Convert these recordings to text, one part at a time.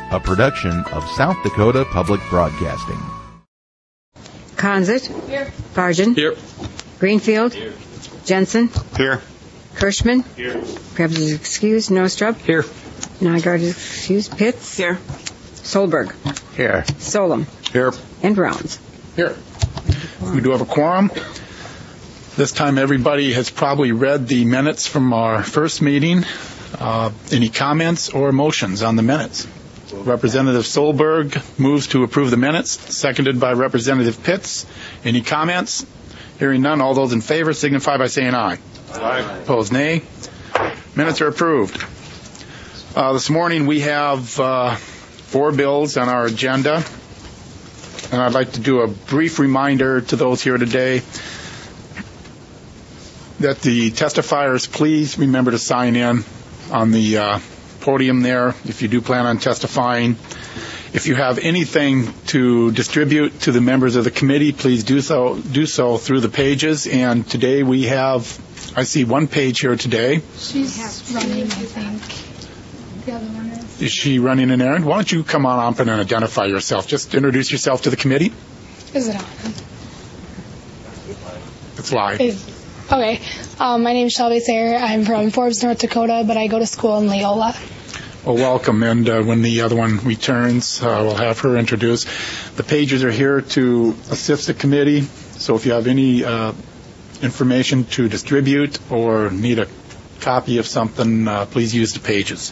a production of South Dakota Public Broadcasting. Conzit. Here. Fargen. Here. Greenfield. Here. Jensen. Here. Kirschman. Here. Krebs is excused. Nostrup. Here. Nygaard is excused. Pitts. Here. Solberg. Here. Solem. Here. And Rounds. Here. We do have a quorum. This time everybody has probably read the minutes from our first meeting. Any comments or motions on the minutes? Representative Solberg moves to approve the minutes, seconded by Representative Pitts. Any comments? Hearing none, all those in favor signify by saying aye. Aye. Opposed, nay. Minutes are approved. This morning we have 4 bills on our agenda, and I'd like to do a brief reminder to those here today that the testifiers, please remember to sign in on the podium there if you do plan on testifying. If you have anything to distribute to the members of the committee, please do so through the pages. And today we have, I see one page here today. She's running, I think. The other one Is she running an errand? Why don't you come on up and identify yourself? Just introduce yourself to the committee. Is it on? It's live. Okay. My name is Shelby Sayre. I'm from Forbes, North Dakota, but I go to school in Leola. Well, welcome. And when the other one returns, we'll have her introduce. The pages are here to assist the committee. So if you have any information to distribute or need a copy of something, please use the pages.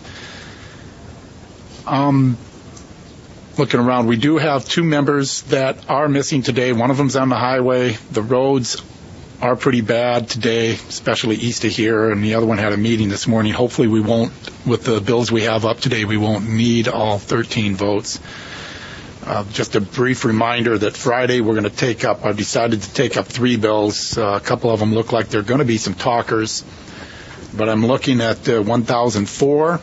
Looking around, we do have 2 members that are missing today. One of them's on the highway. The roads are pretty bad today, especially east of here, and the other one had a meeting this morning. Hopefully we won't, with the bills we have up today, we won't need all 13 votes. Just a brief reminder that Friday we're going to take up, I've decided to take up 3 bills. A couple of them look like they're going to be some talkers, but I'm looking at 1004,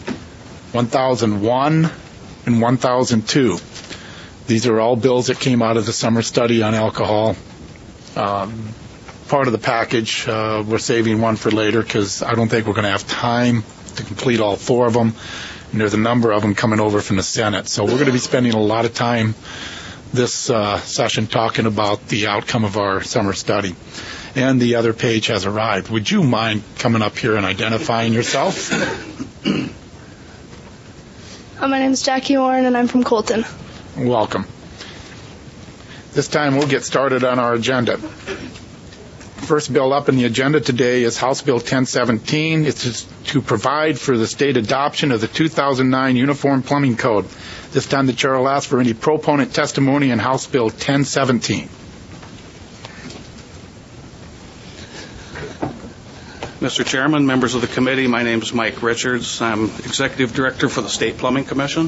1001, and 1002. These are all bills that came out of the summer study on alcohol. Part of the package. We're saving one for later because I don't think we're going to have time to complete all 4 of them. And there's a number of them coming over from the Senate. So we're going to be spending a lot of time this session talking about the outcome of our summer study. And the other page has arrived. Would you mind coming up here and identifying yourself? My name is Jackie Warren, and I'm from Colton. Welcome. This time we'll get started on our agenda. First bill up in the agenda today is House Bill 1017. It's to provide for the state adoption of the 2009 Uniform Plumbing Code. This time the chair will ask for any proponent testimony on House Bill 1017. Mr. Chairman, members of the committee, my name is Mike Richards. I'm Executive Director for the State Plumbing Commission.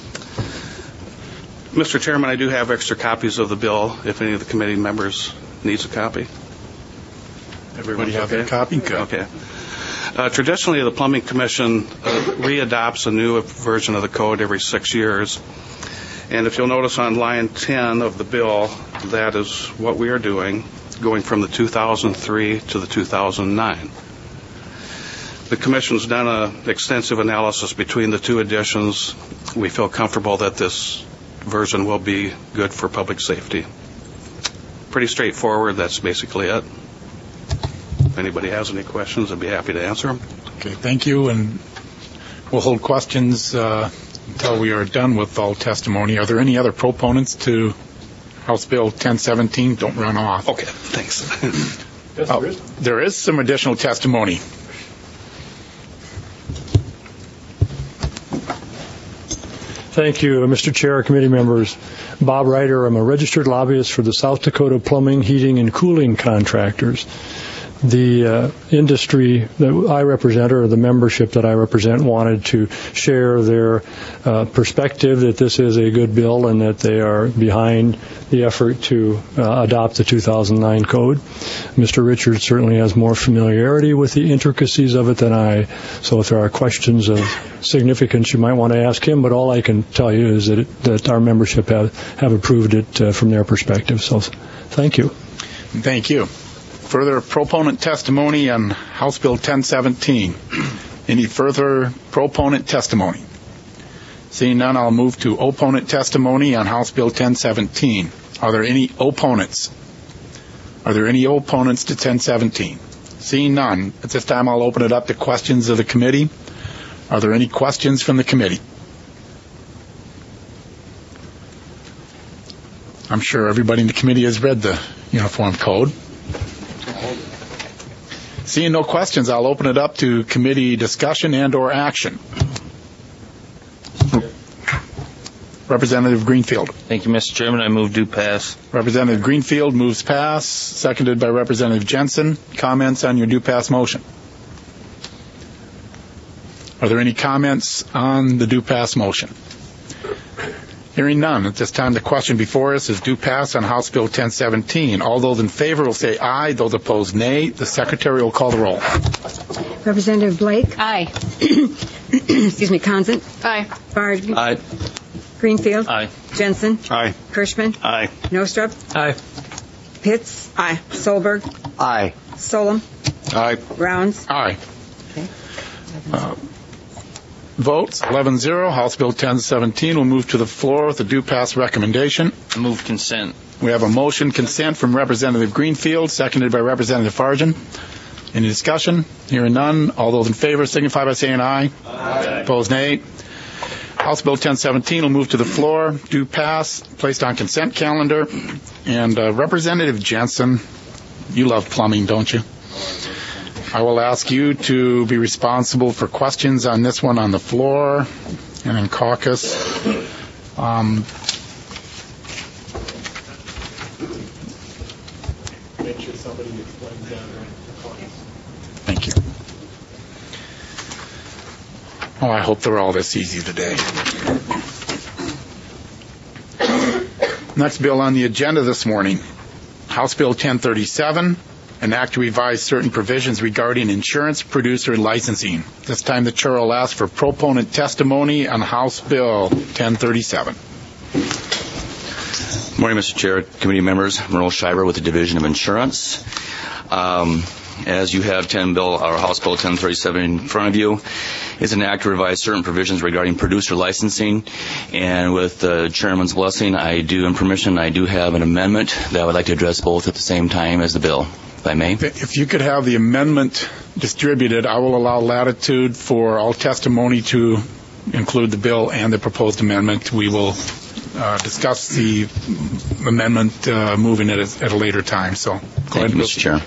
Mr. Chairman, I do have extra copies of the bill if any of the committee members needs a copy. Everybody have a copy? Good. Okay. Traditionally, the Plumbing Commission readopts a new version of the code every 6 years. And if you'll notice on line 10 of the bill, that is what we are doing, going from the 2003 to the 2009. The Commission's done an extensive analysis between the 2 editions. We feel comfortable that this version will be good for public safety. Pretty straightforward. That's basically it. If anybody has any questions, I'd be happy to answer them. Okay, thank you. And we'll hold questions until we are done with all testimony. Are there any other proponents to House Bill 1017? Don't run off. Okay, thanks. Yes, there is some additional testimony. Thank you, Mr. Chair, committee members. Bob Ryder, I'm a registered lobbyist for the South Dakota Plumbing, Heating, and Cooling Contractors. The industry that I represent, or the membership that I represent, wanted to share their perspective that this is a good bill and that they are behind the effort to adopt the 2009 code. Mr. Richards certainly has more familiarity with the intricacies of it than I, so if there are questions of significance, you might want to ask him, but all I can tell you is that our membership have approved it from their perspective. So thank you. Thank you. Further proponent testimony on House Bill 1017. Any further proponent testimony? Seeing none, I'll move to opponent testimony on House Bill 1017. Are there any opponents? Are there any opponents to 1017? Seeing none, at this time I'll open it up to questions of the committee. Are there any questions from the committee? I'm sure everybody in the committee has read the Uniform Code. Seeing no questions, I'll open it up to committee discussion and or action. Representative Greenfield. Thank you, Mr. Chairman. I move do pass. Representative Greenfield moves pass, seconded by Representative Jensen. Comments on your do pass motion? Are there any comments on the do pass motion? Hearing none. At this time, the question before us is do pass on House Bill 1017. All those in favor will say aye. Those opposed, nay. The Secretary will call the roll. Representative Blake? Aye. Excuse me, Consent? Aye. Bard? Aye. Greenfield? Aye. Jensen? Aye. Kirschman? Aye. Nostrub? Aye. Pitts? Aye. Solberg? Aye. Solom? Aye. Rounds? Aye. Okay. Votes 11-0. House Bill 1017 will move to the floor with a do pass recommendation. I move consent. We have a motion consent from Representative Greenfield, seconded by Representative Fargen. Any discussion? Hearing none. All those in favor signify by saying aye. Aye. Opposed, nay. House Bill 1017 will move to the floor. Do pass, placed on consent calendar. And Representative Jensen, you love plumbing, don't you? I will ask you to be responsible for questions on this one on the floor and in caucus. Make sure somebody explains that during caucus. Thank you. Oh, I hope they're all this easy today. Next bill on the agenda this morning, House Bill 1037, an act to revise certain provisions regarding insurance producer licensing. This time the chair will ask for proponent testimony on House Bill 1037. Good morning, Mr. Chair, committee members. Merle Shiver with the Division of Insurance. As you have House Bill 1037 in front of you, is an act to revise certain provisions regarding producer licensing. And with the chairman's blessing, and permission, I do have an amendment that I would like to address both at the same time as the bill, if I may. If you could have the amendment distributed, I will allow latitude for all testimony to include the bill and the proposed amendment. We will discuss the amendment moving it at a later time. So go ahead, Mr. Chair.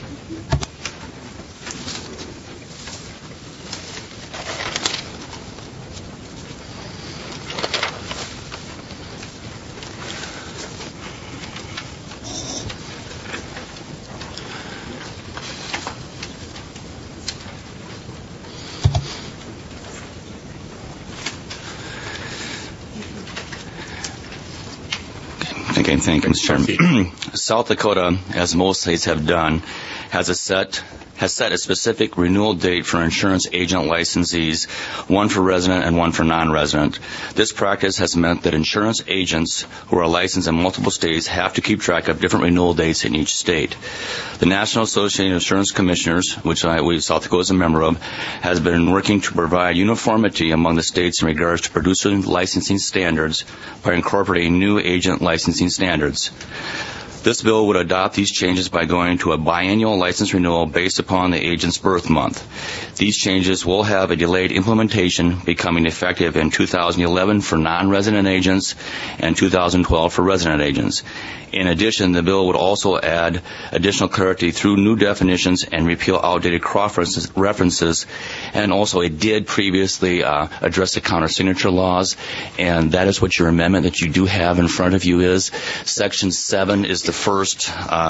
Okay, thank you, Mr. Chairman. South Dakota, as most states have done, has set a specific renewal date for insurance agent licensees, one for resident and one for non-resident. This practice has meant that insurance agents who are licensed in multiple states have to keep track of different renewal dates in each state. The National Association of Insurance Commissioners, which South Dakota is a member of, has been working to provide uniformity among the states in regards to producer licensing standards by incorporating new agent licensing standards. This bill would adopt these changes by going to a biannual license renewal based upon the agent's birth month. These changes will have a delayed implementation, becoming effective in 2011 for non-resident agents and 2012 for resident agents. In addition, the bill would also add additional clarity through new definitions and repeal outdated cross-references, and also it did previously address the counter-signature laws, and that is what your amendment that you do have in front of you is. Section 7 is the first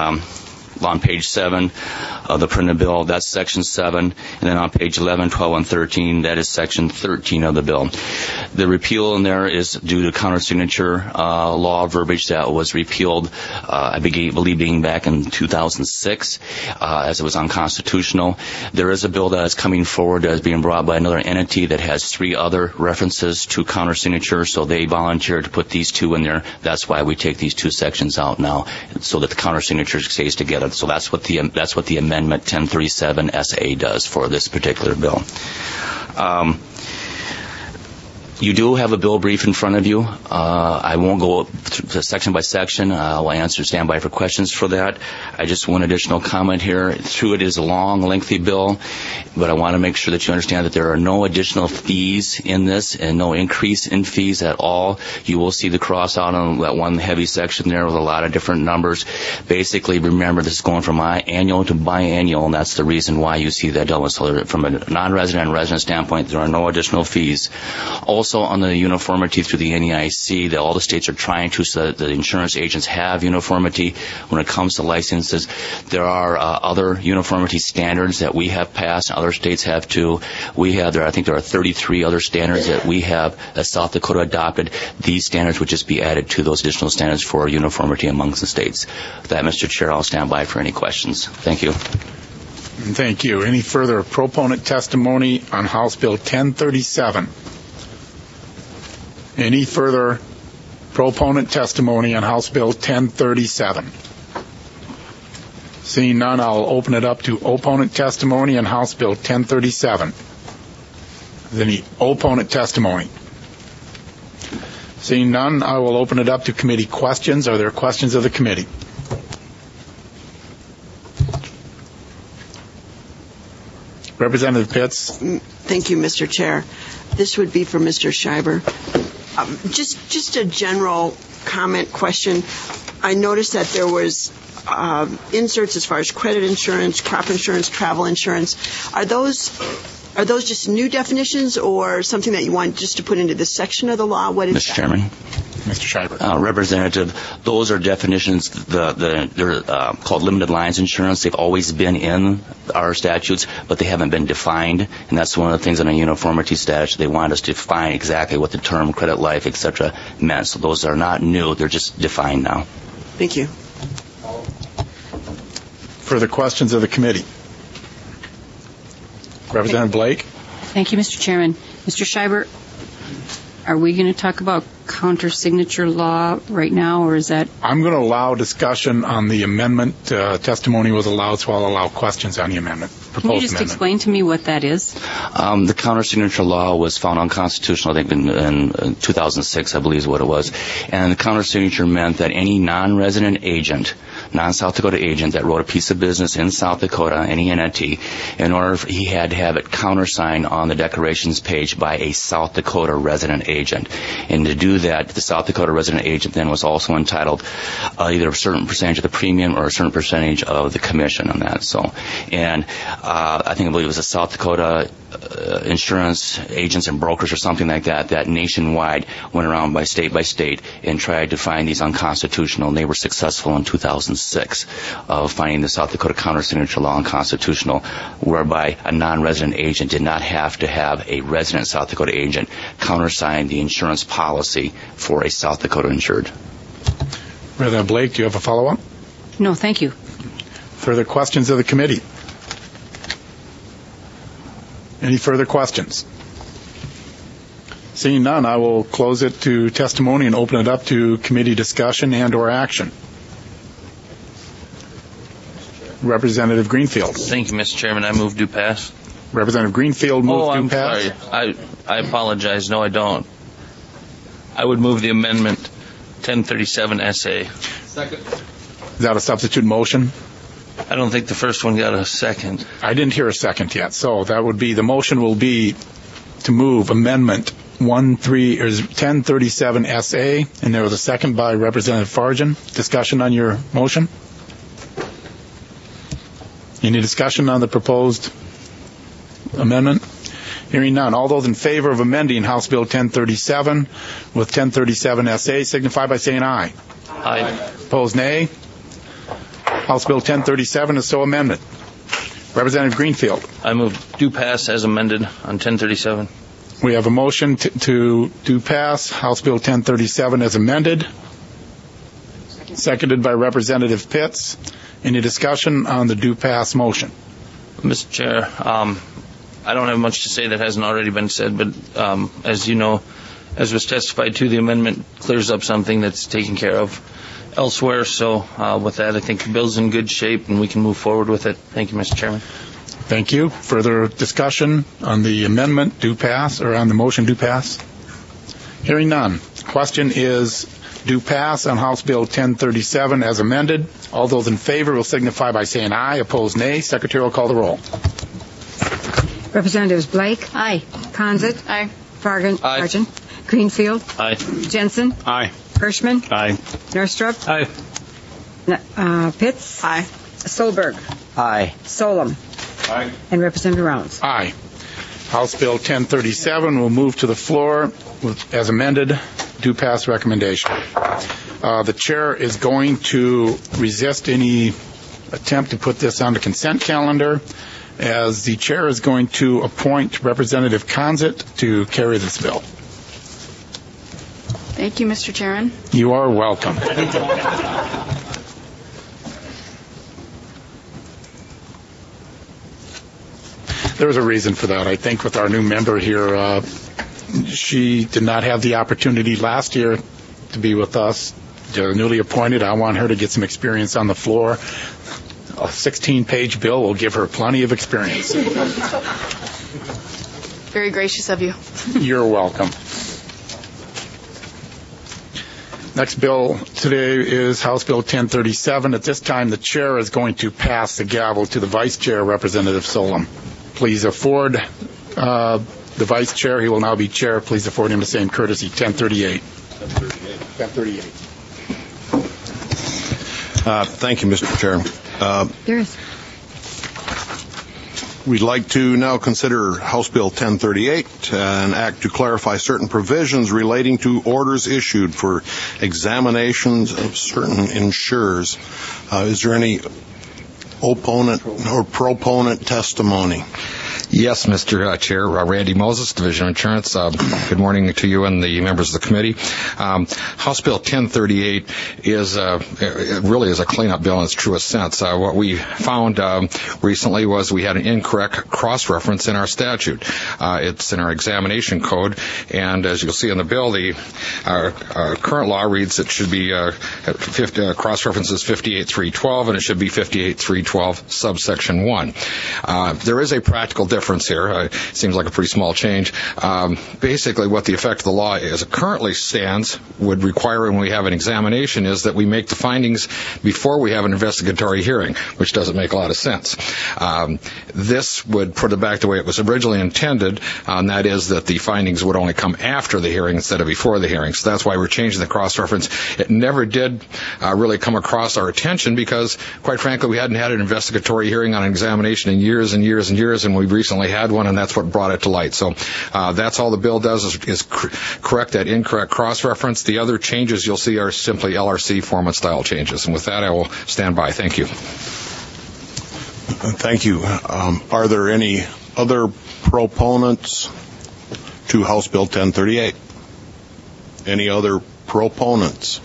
on page 7 of the printed bill. That's Section 7. And then on page 11, 12, and 13, that is Section 13 of the bill. The repeal in there is due to counter-signature law verbiage that was repealed, I believe, being back in 2006, as it was unconstitutional. There is a bill that is coming forward that is being brought by another entity that has 3 other references to counter-signature, so they volunteered to put these 2 in there. That's why we take these 2 sections out now, so that the counter-signature stays together. So that's what the Amendment 1037 SA does for this particular bill. You do have a bill brief in front of you. I won't go section by section. I'll stand by for questions for that. I just one additional comment here. Through it is a long, lengthy bill, but I want to make sure that you understand that there are no additional fees in this and no increase in fees at all. You will see the cross out on that one heavy section there with a lot of different numbers. Basically, remember, this is going from annual to biannual, and that's the reason why you see that double. So from a non-resident and resident standpoint, there are no additional fees. Also, on the uniformity through the NEIC, that all the states are trying to, so that the insurance agents have uniformity when it comes to licenses. There are other uniformity standards that we have passed, and other states have too. I think there are 33 other standards that we have, that South Dakota adopted. These standards would just be added to those additional standards for uniformity amongst the states. With that, Mr. Chair, I'll stand by for any questions. Thank you. Thank you. Any further proponent testimony on House Bill 1037? Any further proponent testimony on House Bill 1037? Seeing none, I'll open it up to opponent testimony on House Bill 1037. Is there any opponent testimony? Seeing none, I will open it up to committee questions. Are there questions of the committee? Representative Pitts. Thank you, Mr. Chair. This would be for Mr. Schreiber. Just a general comment question. I noticed that there was inserts as far as credit insurance, crop insurance, travel insurance. Are those just new definitions or something that you want just to put into this section of the law? What is Mr. that? Chairman. Mr. Schreiber. Representative, those are definitions. They're called limited lines insurance. They've always been in our statutes, but they haven't been defined. And that's one of the things in a uniformity statute. They want us to define exactly what the term credit life, etc. meant. So those are not new. They're just defined now. Thank you. Further questions of the committee? Representative Blake. Thank you, Mr. Chairman. Mr. Schreiber, are we going to talk about counter-signature law right now, or is that... I'm going to allow discussion on the amendment. Testimony was allowed, so I'll allow questions on the amendment. Can you just explain to me what that is? The counter-signature law was found unconstitutional, I think, in 2006, I believe is what it was. And the counter-signature meant that any non-resident agent, non-South Dakota agent that wrote a piece of business in South Dakota, any entity, in order he had to have it countersigned on the declarations page by a South Dakota resident agent. And to do that, the South Dakota resident agent then was also entitled either a certain percentage of the premium or a certain percentage of the commission on that. So, and I believe it was a South Dakota insurance agents and brokers or something like that nationwide went around by state and tried to find these unconstitutional, and they were successful in 2006 of finding the South Dakota counter-signature law unconstitutional, whereby a non-resident agent did not have to have a resident South Dakota agent countersign the insurance policy for a South Dakota insured. Representative Blake, do you have a follow-up? No, thank you. Further questions of the committee? Any further questions? Seeing none, I will close it to testimony and open it up to committee discussion and or action. Representative Greenfield. Thank you, Mr. Chairman. I move do pass. Representative Greenfield moves I'm do pass. Sorry. I apologize. No, I don't. I would move the amendment 1037 SA. Second. Is that a substitute motion? I don't think the first one got a second. I didn't hear a second yet. So that would be, the motion will be to move amendment 1037 SA, and there was a second by Representative Fargen. Discussion on your motion? Any discussion on the proposed amendment? Hearing none. All those in favor of amending House Bill 1037 with 1037 SA signify by saying aye. Aye. Opposed, nay. House Bill 1037 is so amended. Representative Greenfield. I move do pass as amended on 1037. We have a motion to do pass House Bill 1037 as amended. Seconded by Representative Pitts. Any discussion on the do pass motion? Mr. Chair, I don't have much to say that hasn't already been said, but as you know, as was testified to, the amendment clears up something that's taken care of elsewhere. So with that, I think the bill's in good shape and we can move forward with it. Thank you, Mr. Chairman. Thank you. Further discussion on the amendment do pass, or on the motion do pass? Hearing none. Question is do pass on House Bill 1037 as amended. All those in favor will signify by saying aye. Opposed, nay. Secretary will call the roll. Representatives Blake? Aye. Consit? Aye. Aye. Sargent? Greenfield? Aye. Jensen? Aye. Hirschman? Aye. Norstrup? Aye. Pitts? Aye. Solberg? Aye. Solom? Aye. And Representative Rounds. Aye. House Bill 1037 will move to the floor as amended. Do pass recommendation. The chair is going to resist any attempt to put this on the consent calendar, as the chair is going to appoint Representative Consit to carry this bill. Thank you, Mr. Chairman. You are welcome. There's a reason for that. I think with our new member here, she did not have the opportunity last year to be with us. Newly appointed, I want her to get some experience on the floor. A 16-page bill will give her plenty of experience. Very gracious of you. You're welcome. Next bill today is House Bill 1037. At this time, the chair is going to pass the gavel to the Vice Chair, Representative Solom. Please afford the Vice Chair. He will now be Chair. Please afford him the same courtesy. 1038. 1038. Thank you, Mr. Chair. There is. We'd like to now consider House Bill 1038, an act to clarify certain provisions relating to orders issued for examinations of certain insurers. Is there any opponent or proponent testimony? Yes, Mr. Chair. Randy Moses, Division of Insurance. Good morning to you and the members of the committee. House Bill 1038 is really is a cleanup bill in its truest sense. What we found recently was we had an incorrect cross-reference in our statute. It's in our examination code, and as you'll see in the bill, our current law reads it should be cross-references 58.312, and it should be 58.312 subsection 1. There is a practical difference here. It seems like a pretty small change. Basically, what the effect of the law as it currently stands would require when we have an examination is that we make the findings before we have an investigatory hearing, which doesn't make a lot of sense. This would put it back the way it was originally intended, and that is that the findings would only come after the hearing instead of before the hearing. So that's why we're changing the cross-reference. It never did really come across our attention because, quite frankly, we hadn't had an investigatory hearing on an examination in years and years and years, and we recently had one, and that's what brought it to light. So that's all the bill does is correct that incorrect cross-reference. The other changes you'll see are simply LRC form and style changes. And with that, I will stand by. Thank you. Thank you. Are there any other proponents to House Bill 1038? Any other proponents?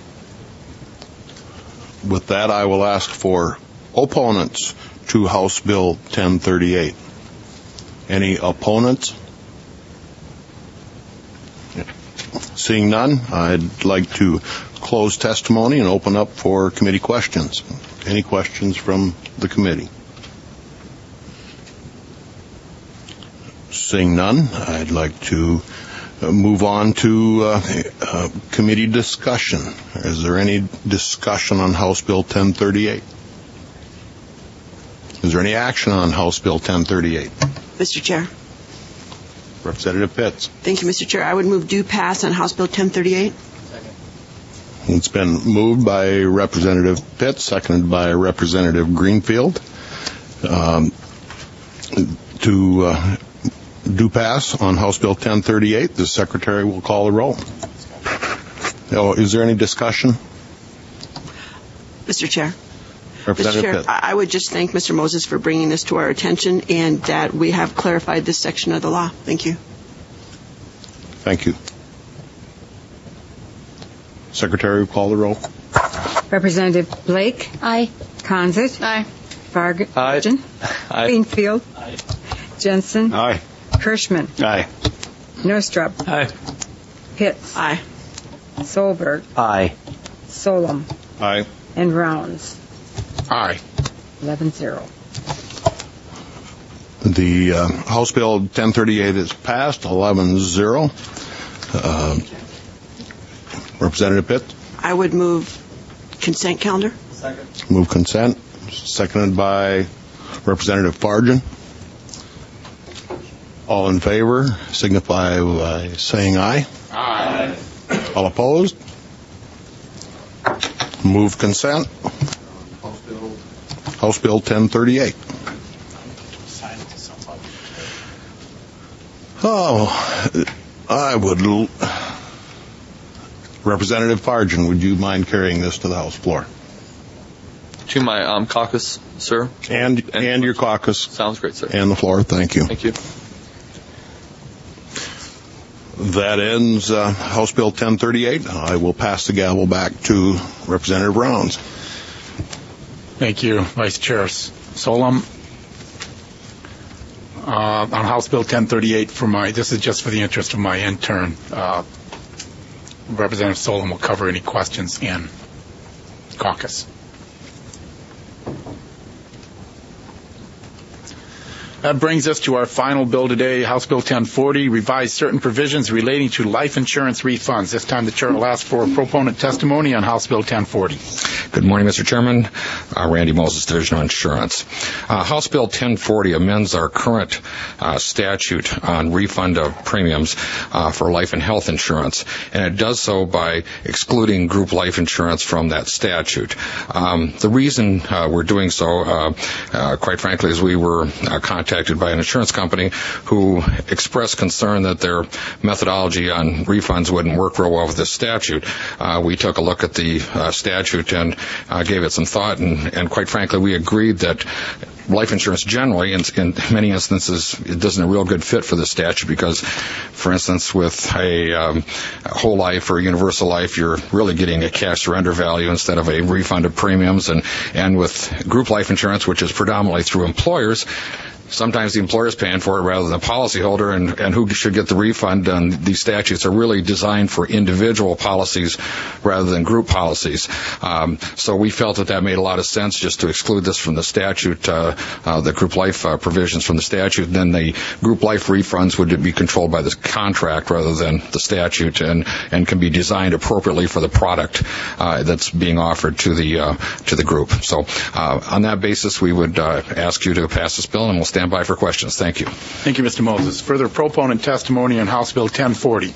With that, I will ask for opponents to House Bill 1038. Any opponents? Seeing none, I'd like to close testimony and open up for committee questions. Any questions from the committee? Seeing none, I'd like to move on to committee discussion. Is there any discussion on House Bill 1038? Is there any action on House Bill 1038? Mr. Chair. Representative Pitts. Thank you, Mr. Chair. I would move due pass on House Bill 1038. It's been moved by Representative Pitts, seconded by Representative Greenfield to do pass on House Bill 1038. The Secretary will call the roll. Is there any discussion? Mr. Chair. Representative Mr. Chair, Pitts. I would just thank Mr. Moses for bringing this to our attention and that we have clarified this section of the law. Thank you. Thank you. Secretary will call the roll. Representative Blake? Aye. Consit? Aye. Sargent? Aye. Greenfield? Aye. Jensen? Aye. Hirschman? Aye. Norstrup? Aye. Pitts? Aye. Solberg? Aye. Solom? Aye. And Rounds? Aye. 11-0. The House Bill 1038 is passed, 11-0. Representative Pitts? I would move consent calendar. Second. Move consent. Seconded by Representative Fargen. All in favor signify by saying aye. Aye. All opposed? Move consent. House Bill 1038. Oh, I would. Representative Fargen, would you mind carrying this to the House floor? To my caucus, sir. And your caucus. Sounds great, sir. And the floor. Thank you. Thank you. That ends House Bill 1038. I will pass the gavel back to Representative Rounds. Thank you, Vice Chair Solom. On House Bill 1038, this is just for the interest of my intern. Representative Solom will cover any questions in caucus. That brings us to our final bill today, House Bill 1040, revise certain provisions relating to life insurance refunds. This time the chair will ask for proponent testimony on House Bill 1040. Good morning, Mr. Chairman. Randy Moses, Division of Insurance. House Bill 1040 amends our current statute on refund of premiums for life and health insurance, and it does so by excluding group life insurance from that statute. The reason we're doing so, quite frankly, is we were contacted by an insurance company who expressed concern that their methodology on refunds wouldn't work real well with this statute. We took a look at the statute and gave it some thought, and quite frankly, we agreed that life insurance generally, in many instances, it isn't a real good fit for the statute because, for instance, with a whole life or universal life, you're really getting a cash surrender value instead of a refund of premiums. And with group life insurance, which is predominantly through employers, sometimes the employer is paying for it rather than the policyholder, and who should get the refund. And these statutes are really designed for individual policies rather than group policies. So we felt that made a lot of sense just to exclude this from the statute, the group life provisions from the statute. Then the group life refunds would be controlled by the contract rather than the statute, and can be designed appropriately for the product that's being offered to the group. So on that basis, we would ask you to pass this bill, and we'll stand by for questions. Thank you. Thank you, Mr. Moses. Further proponent testimony on House Bill 1040.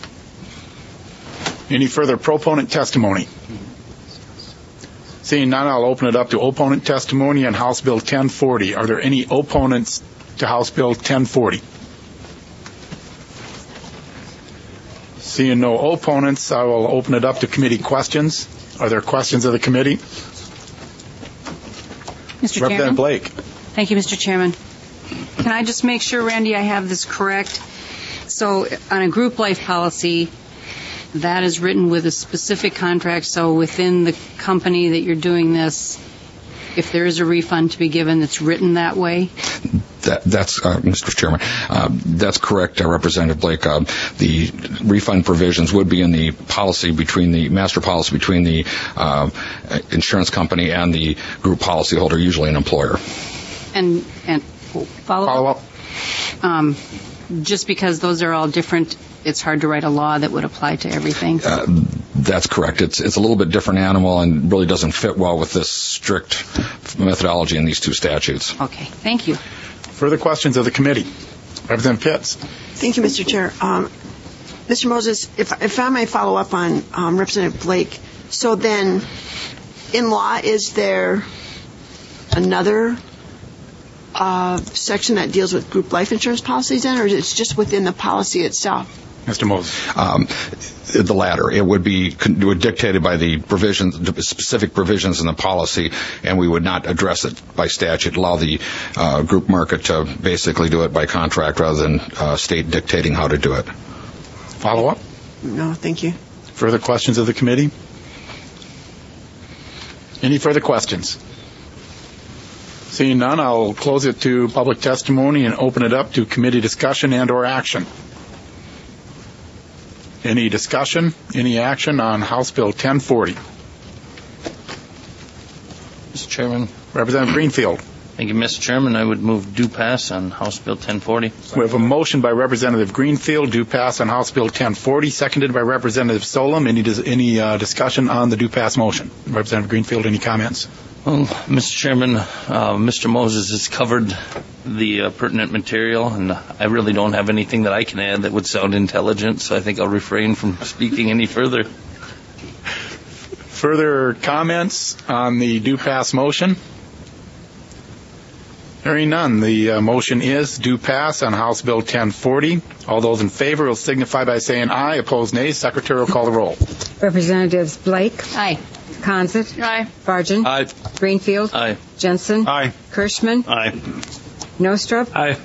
Any further proponent testimony? Seeing none, I'll open it up to opponent testimony on House Bill 1040. Are there any opponents to House Bill 1040? Seeing no opponents, I will open it up to committee questions. Are there questions of the committee? Mr. Representative Chairman? Blake. Thank you, Mr. Chairman. Can I just make sure, Randy, I have this correct? So on a group life policy, that is written with a specific contract, so within the company that you're doing this, if there is a refund to be given, it's written that way? That's Mr. Chairman. That's correct, Representative Blake. The refund provisions would be in the policy between the master policy between the insurance company and the group policyholder, usually an employer. And follow up? Just because those are all different, it's hard to write a law that would apply to everything? That's correct. It's a little bit different animal and really doesn't fit well with this strict methodology in these two statutes. Okay. Thank you. Further questions of the committee? Representative Pitts. Thank you, Mr. Chair. Mr. Moses, if I may follow up on Representative Blake, so then in law, is there another section that deals with group life insurance policies then, or is it just within the policy itself? Mr. Moses. The latter. It would be dictated by the provisions, the specific provisions in the policy, and we would not address it by statute. Allow the group market to basically do it by contract rather than state dictating how to do it. Follow up? No, thank you. Further questions of the committee? Any further questions? Seeing none, I'll close it to public testimony and open it up to committee discussion and or action. Any discussion, any action on House Bill 1040? Mr. Chairman. Representative Greenfield. Thank you, Mr. Chairman. I would move due pass on House Bill 1040. We have a motion by Representative Greenfield, due pass on House Bill 1040, seconded by Representative Solom. Any discussion on the due pass motion? Representative Greenfield, any comments? Well, Mr. Chairman, Mr. Moses has covered the pertinent material, and I really don't have anything that I can add that would sound intelligent, so I think I'll refrain from speaking any further. Further comments on the due pass motion? Hearing none, the motion is due pass on House Bill 1040. All those in favor will signify by saying aye. Opposed, nay. Secretary will call the roll. Representatives Blake. Aye. Consett. Aye. Fargen. Aye. Greenfield. Aye. Jensen. Aye. Kirschman. Aye. Nostrup. Aye.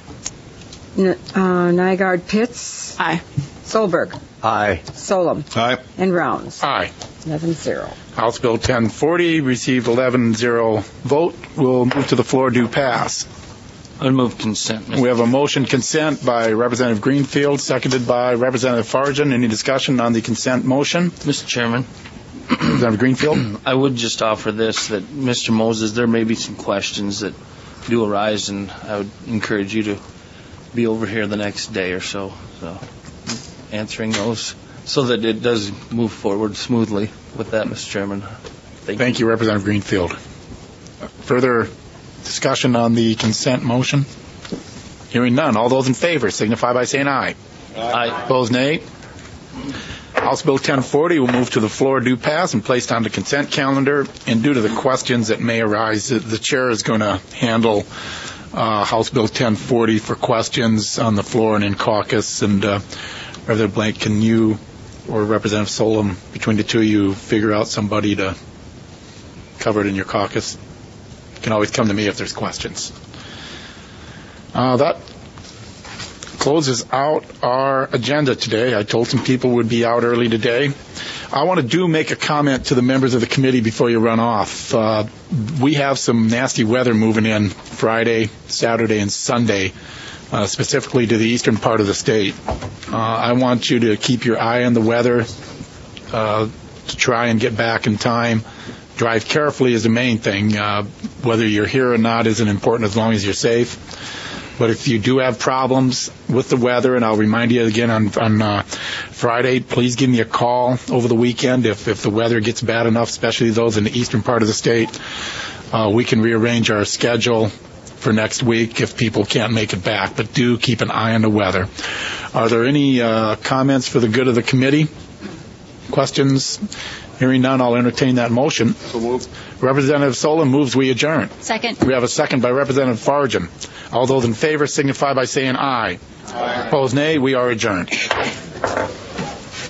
Nygaard Pitts. Aye. Solberg. Aye. Solom. Aye. And Rounds. Aye. 11-0. House Bill 1040 received 11-0 vote. We'll move to the floor due pass. I would move consent, Mr. We have a motion consent by Representative Greenfield, seconded by Representative Fargen. Any discussion on the consent motion? Mr. Chairman, Representative Greenfield? I would just offer this, that Mr. Moses, there may be some questions that do arise, and I would encourage you to be over here the next day or so answering those, so that it does move forward smoothly. With that, Mr. Chairman, Thank you, Representative Greenfield. Further discussion on the consent motion? Hearing none. All those in favor signify by saying aye. Aye. Opposed, nay. House Bill 1040 will move to the floor due pass and placed on the consent calendar. And due to the questions that may arise, the chair is going to handle House Bill 1040 for questions on the floor and in caucus. And Representative Blank, can you or Representative Solom, between the two of you, figure out somebody to cover it in your caucus? You can always come to me if there's questions. That closes out our agenda today. I told some people would be out early today. I want to make a comment to the members of the committee before you run off. We have some nasty weather moving in Friday, Saturday, and Sunday, specifically to the eastern part of the state. I want you to keep your eye on the weather to try and get back in time. Drive carefully is the main thing. Whether you're here or not isn't important as long as you're safe. But if you do have problems with the weather, and I'll remind you again on Friday, please give me a call over the weekend if the weather gets bad enough, especially those in the eastern part of the state. We can rearrange our schedule for next week if people can't make it back. But do keep an eye on the weather. Are there any comments for the good of the committee? Questions? Hearing none, I'll entertain that motion. So moved. Representative Solon moves we adjourn. Second. We have a second by Representative Fargen. All those in favor signify by saying aye. Aye. Opposed, nay. We are adjourned.